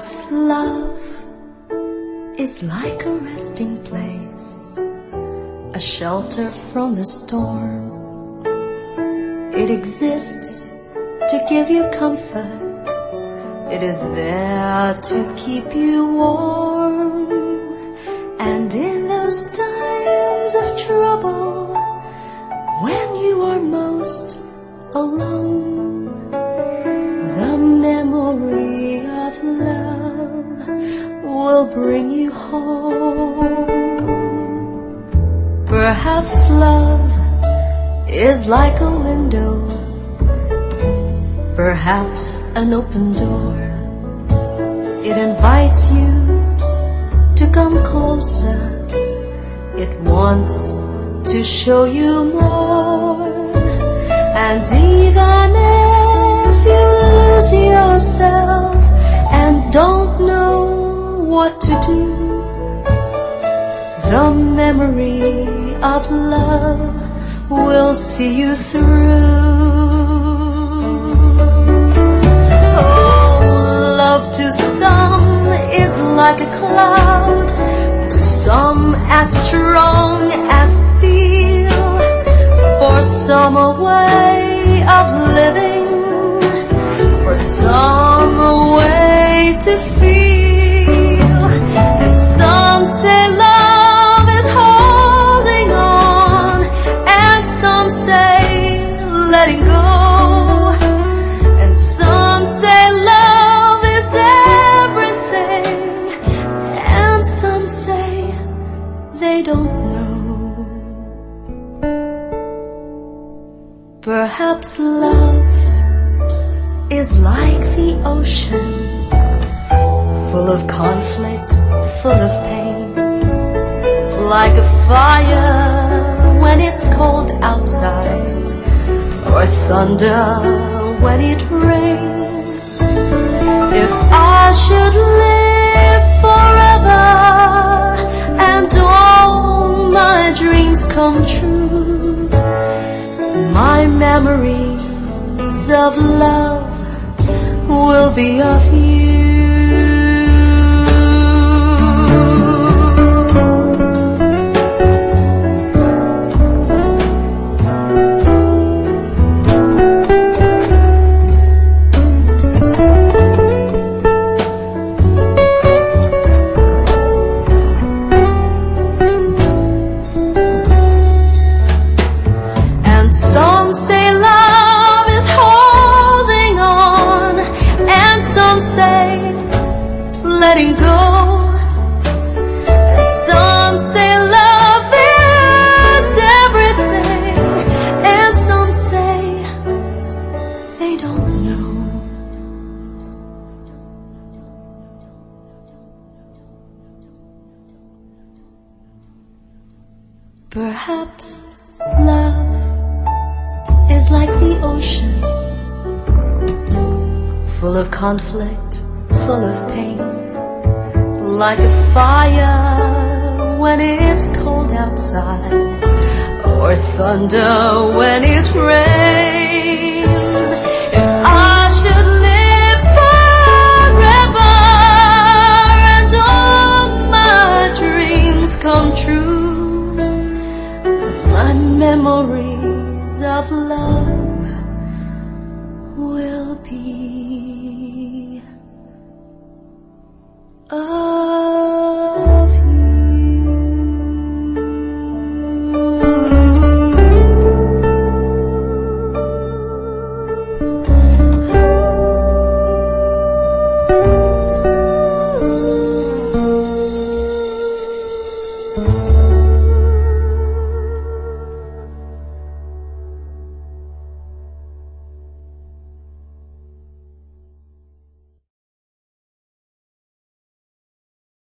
Perhaps love is like a resting place, a shelter from the storm. It exists to give you comfort. It is there to keep you warm. And in those times of trouble, when you are most alone, the memory of love will bring you home. Perhaps love is like a window, perhaps an open door. It invites you to come closer. It wants to show you more. And even if you lose yourself and don't know what to do, the memory of love will see you through. Oh, love to some is like a cloud, to some as strong as steel, for some a way of living, for some a way to feel. And some say love is holding on, and some say letting go, and some say love is everything, and some say they don't know. Perhaps love is like the ocean, full of conflict, full of pain, like a fire when it's cold outside, or thunder when it rains. If I should live forever and all my dreams come true, my memories of love will be of you. Some say love is holding on, and some say letting go, and some say love is everything, and some say they don't know. Perhaps love is like the ocean, full of conflict, full of pain, like a fire when it's cold outside, or thunder when it rains. If I should live forever and all my dreams come true, my memories of love